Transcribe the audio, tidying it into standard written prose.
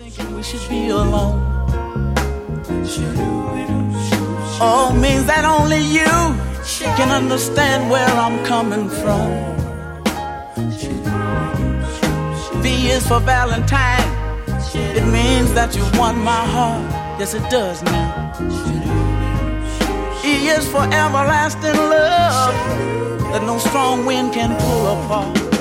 thinking we should be alone. Oh, means that only you can understand where I'm coming from. V is for Valentine. It means that you won my heart. Yes, it does now. E is for everlasting love that no strong wind can pull apart.